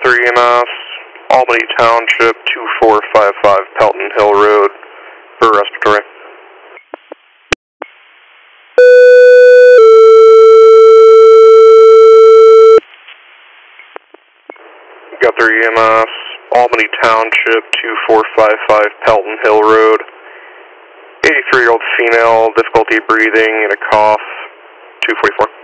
Guthrie EMS, Albany Township, 2455 Pelton Hill Road, for respiratory. Guthrie EMS, Albany Township, 2455 Pelton Hill Road, 83-year-old female, difficulty breathing and a cough, 244.